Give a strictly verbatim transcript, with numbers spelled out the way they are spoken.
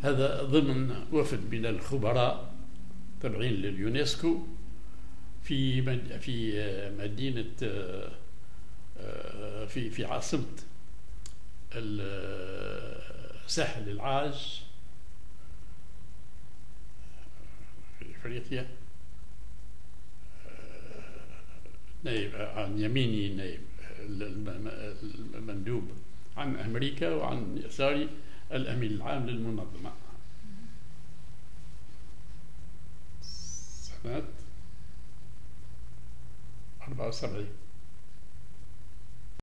هذا ضمن وفد من الخبراء تابعين لليونسكو في في مدينة في في عاصمة ساحل العاج في افريقيا. نائب عن يميني نائب المندوب عن امريكا، وعن يساري الامين العام للمنظمة. سنة أربعة وسبعين.